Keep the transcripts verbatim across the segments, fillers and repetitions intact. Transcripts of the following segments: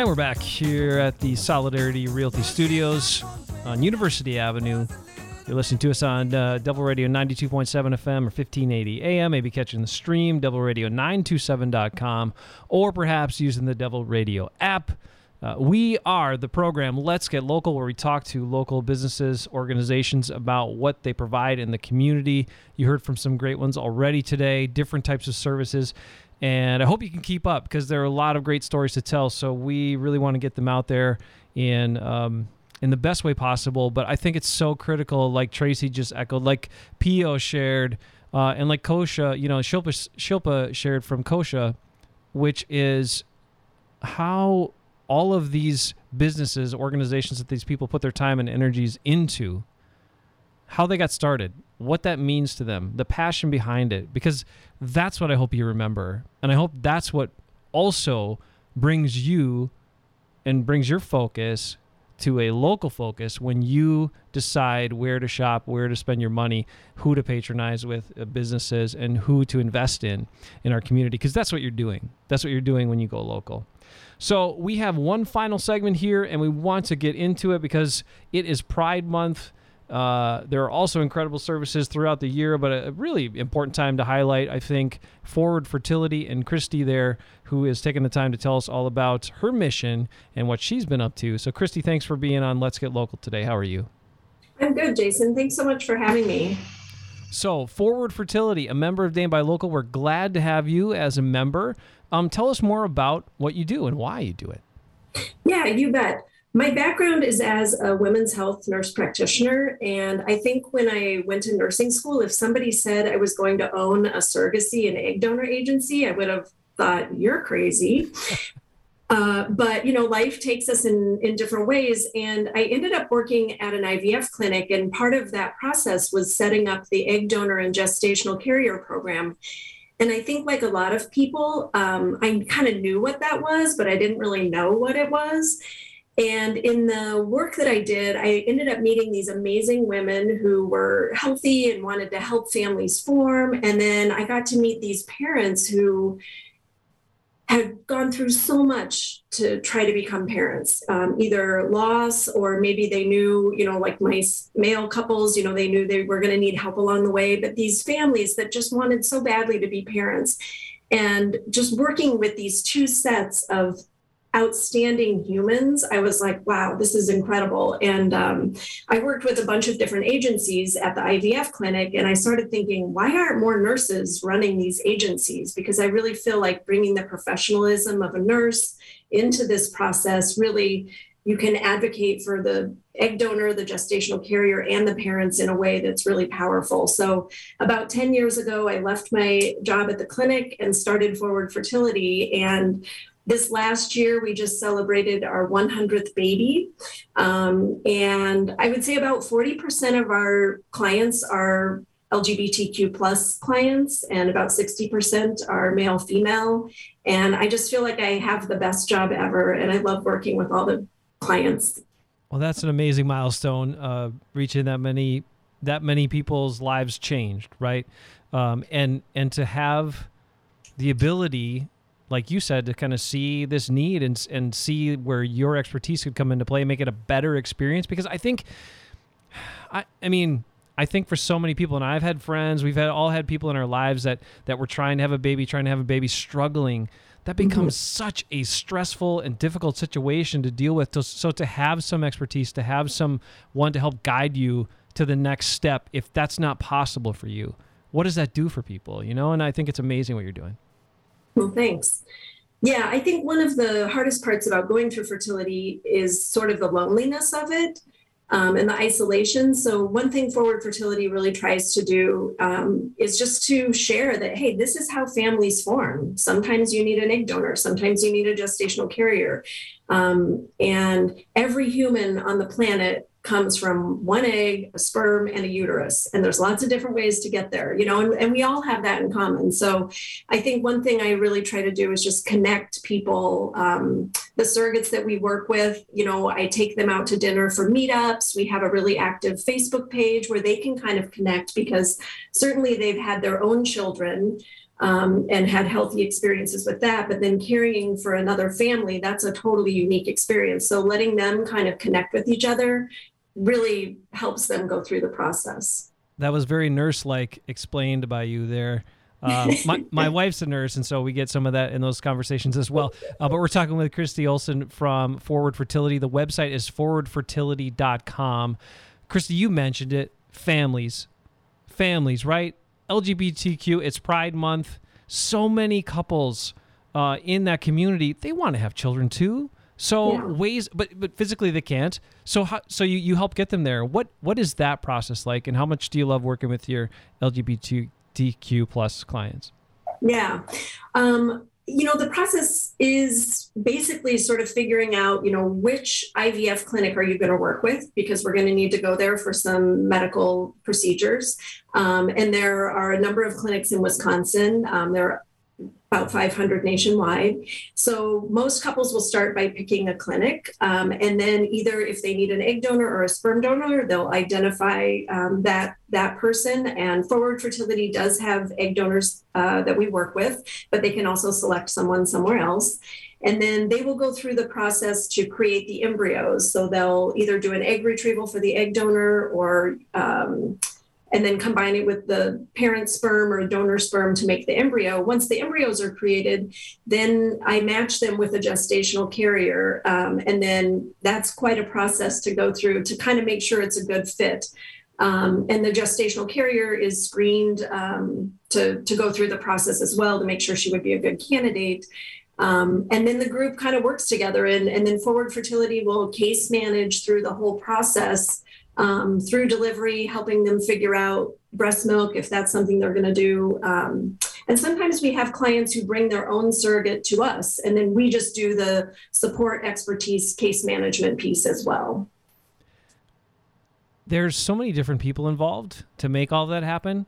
And we're back here at the Solidarity Realty Studios on University Avenue. You're listening to us on uh, Devil Radio ninety-two point seven F M or fifteen eighty A M. Maybe catching the stream, devil radio nine two seven dot com, or perhaps using the Devil Radio app. Uh, we are the program Let's Get Local, where we talk to local businesses, organizations about what they provide in the community. You heard from some great ones already today, different types of services. And I hope you can keep up because there are a lot of great stories to tell. So we really want to get them out there in um, in the best way possible. But I think it's so critical, like Tracy just echoed, like Pio shared, uh, and like Kosha, you know, Shilpa, Shilpa shared from Kosha, which is how all of these businesses, organizations that these people put their time and energies into, how they got started, what that means to them, the passion behind it, because that's what I hope you remember. And I hope that's what also brings you and brings your focus to a local focus when you decide where to shop, where to spend your money, who to patronize with uh, businesses, and who to invest in in our community, because that's what you're doing. That's what you're doing when you go local. So we have one final segment here, and we want to get into it because it is Pride Month. Uh, there are also incredible services throughout the year, but a really important time to highlight, I think, Forward Fertility and Christy there, who is taking the time to tell us all about her mission and what she's been up to. So, Christy, thanks for being on Let's Get Local today. How are you? I'm good, Jason. Thanks so much for having me. So, Forward Fertility, a member of Dane Buy Local. We're glad to have you as a member. Um, tell us more about what you do and why you do it. Yeah, you bet. My background is as a women's health nurse practitioner, and I think when I went to nursing school, if somebody said I was going to own a surrogacy and egg donor agency, I would have thought, you're crazy. uh, but, you know, life takes us in, in different ways, and I ended up working at an I V F clinic, and part of that process was setting up the egg donor and gestational carrier program. And I think like a lot of people, um, I kind of knew what that was, but I didn't really know what it was. And in the work that I did, I ended up meeting these amazing women who were healthy and wanted to help families form. And then I got to meet these parents who had gone through so much to try to become parents, um, either loss or maybe they knew, you know, like my male couples, you know, they knew they were going to need help along the way. But these families that just wanted so badly to be parents, and just working with these two sets of outstanding humans, I was like, wow, this is incredible. And um, I worked with a bunch of different agencies at the I V F clinic, and I started thinking, why aren't more nurses running these agencies? Because I really feel like bringing the professionalism of a nurse into this process, really, you can advocate for the egg donor, the gestational carrier, and the parents in a way that's really powerful. So about ten years ago, I left my job at the clinic and started Forward Fertility. And this last year, we just celebrated our one hundredth baby. Um, and I would say about forty percent of our clients are L G B T Q plus clients, and about sixty percent are male, female. And I just feel like I have the best job ever, and I love working with all the clients. Well, that's an amazing milestone, uh, reaching that many that many people's lives changed, right? Um, and and to have the ability, like you said, to kind of see this need and and see where your expertise could come into play and make it a better experience. Because I think, I I mean, I think for so many people, and I've had friends, we've had all had people in our lives that that were trying to have a baby, trying to have a baby, struggling. That becomes mm-hmm. such a stressful and difficult situation to deal with. So, so to have some expertise, to have someone to help guide you to the next step, if that's not possible for you, what does that do for people? You know, and I think it's amazing what you're doing. Well, thanks. Yeah, I think one of the hardest parts about going through fertility is sort of the loneliness of it. Um, and the isolation. So one thing Forward Fertility really tries to do um, is just to share that, hey, this is how families form. Sometimes you need an egg donor. Sometimes you need a gestational carrier. Um, and every human on the planet comes from one egg, a sperm, and a uterus. And there's lots of different ways to get there, you know, and, and we all have that in common. So I think one thing I really try to do is just connect people, um, the surrogates that we work with. You know, I take them out to dinner for meetups. We have a really active Facebook page where they can kind of connect, because certainly they've had their own children. um, and had healthy experiences with that. But then carrying for another family, that's a totally unique experience. So letting them kind of connect with each other really helps them go through the process. That was very nurse-like explained by you there. Uh, my, my wife's a nurse, and so we get some of that in those conversations as well. Uh, but we're talking with Christy Olson from Forward Fertility. The website is forward fertility dot com. Christy, you mentioned it. Families. Families, right? L G B T Q, it's Pride Month. So many couples uh, in that community, they want to have children too. So yeah. ways, but but physically they can't. So how, so you, you help get them there. What what is that process like, and how much do you love working with your L G B T Q plus clients? Yeah. Um, you know, the process is basically sort of figuring out, you know, which I V F clinic are you going to work with, because we're going to need to go there for some medical procedures. Um, and there are a number of clinics in Wisconsin. Um, there are about five hundred nationwide. So most couples will start by picking a clinic. Um, and then either if they need an egg donor or a sperm donor, they'll identify um, that, that person. And Forward Fertility does have egg donors uh, that we work with, but they can also select someone somewhere else. And then they will go through the process to create the embryos. So they'll either do an egg retrieval for the egg donor, or um, and then combine it with the parent sperm or donor sperm to make the embryo. Once the embryos are created, then I match them with a gestational carrier. Um, and then that's quite a process to go through to kind of make sure it's a good fit. Um, and the gestational carrier is screened um, to, to go through the process as well to make sure she would be a good candidate. Um, and then the group kind of works together, and, and then Forward Fertility will case manage through the whole process. Um, through delivery, helping them figure out breast milk, if that's something they're going to do. Um, and sometimes we have clients who bring their own surrogate to us, and then we just do the support, expertise, case management piece as well. There's so many different people involved to make all that happen.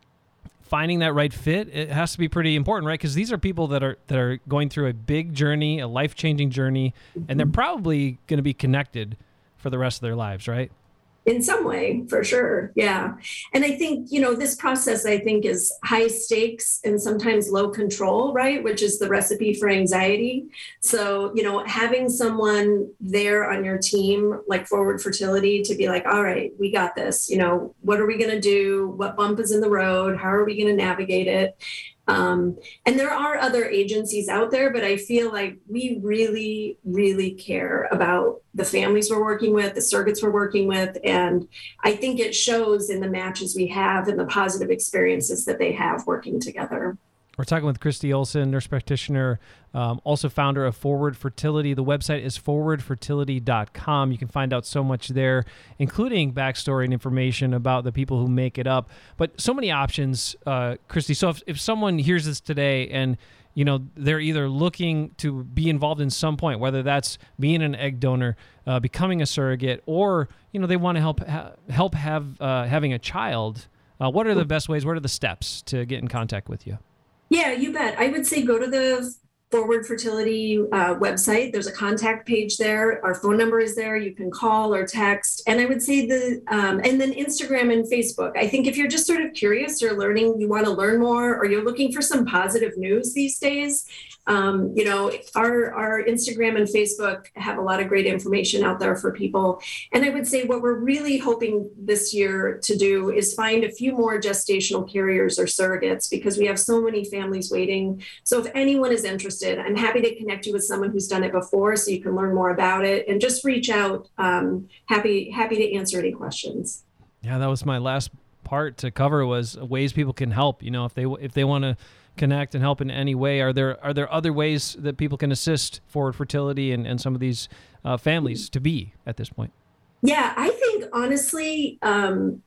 Finding that right fit, it has to be pretty important, right? Because these are people that are that are going through a big journey, a life-changing journey, mm-hmm. and they're probably going to be connected for the rest of their lives, right? In some way, for sure. Yeah. And I think, you know, this process, I think, is high stakes and sometimes low control, right? Which is the recipe for anxiety. So, you know, having someone there on your team, like Forward Fertility, to be like, all right, we got this. You know, what are we going to do? What bump is in the road? How are we going to navigate it? Um, and there are other agencies out there, but I feel like we really, really care about the families we're working with, the surrogates we're working with. And I think it shows in the matches we have and the positive experiences that they have working together. We're talking with Christy Olson, nurse practitioner, um, also founder of Forward Fertility. The website is forward fertility dot com. You can find out so much there, including backstory and information about the people who make it up. But so many options, uh, Christy. So if, if someone hears this today and, you know, they're either looking to be involved in some point, whether that's being an egg donor, uh, becoming a surrogate, or, you know, they want to help ha- help have uh, having a child, uh, what are the best ways? What are the steps to get in contact with you? Yeah, you bet. I would say go to the Forward Fertility uh, website. There's a contact page there. Our phone number is there. You can call or text. And I would say the, um, and then Instagram and Facebook. I think if you're just sort of curious or learning, you want to learn more, or you're looking for some positive news these days, um, you know, our, our Instagram and Facebook have a lot of great information out there for people. And I would say what we're really hoping this year to do is find a few more gestational carriers or surrogates, because we have so many families waiting. So if anyone is interested, I'm happy to connect you with someone who's done it before so you can learn more about it, and just reach out. Um, happy, happy to answer any questions. Yeah, that was my last part to cover, was ways people can help. You know, if they, if they want to connect and help in any way, are there are there other ways that people can assist Forward Fertility and, and some of these uh, families to be at this point? Yeah, I think honestly, um,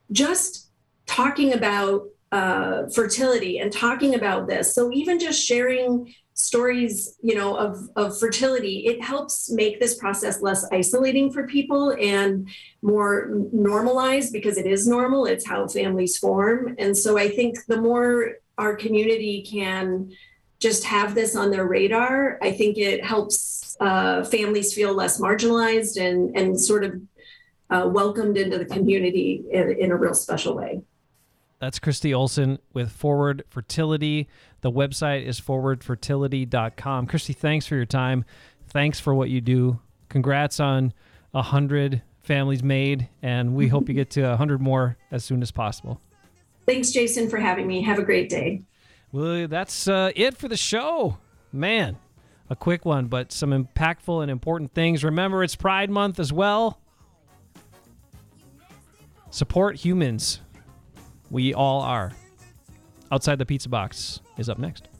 just talking about uh, fertility and talking about this, so even just sharing stories, you know, of, of fertility, it helps make this process less isolating for people and more normalized, because it is normal. It's how families form. And so I think the more our community can just have this on their radar, I think it helps uh, families feel less marginalized and, and sort of uh, welcomed into the community in, in a real special way. That's Christy Olson with Forward Fertility. The website is forward fertility dot com. Christy, thanks for your time. Thanks for what you do. Congrats on one hundred families made, and we hope you get to one hundred more as soon as possible. Thanks, Jason, for having me. Have a great day. Well, that's uh, it for the show. Man, a quick one, but some impactful and important things. Remember, it's Pride Month as well. Support humans. We all are. Outside the Pizza Box is up next.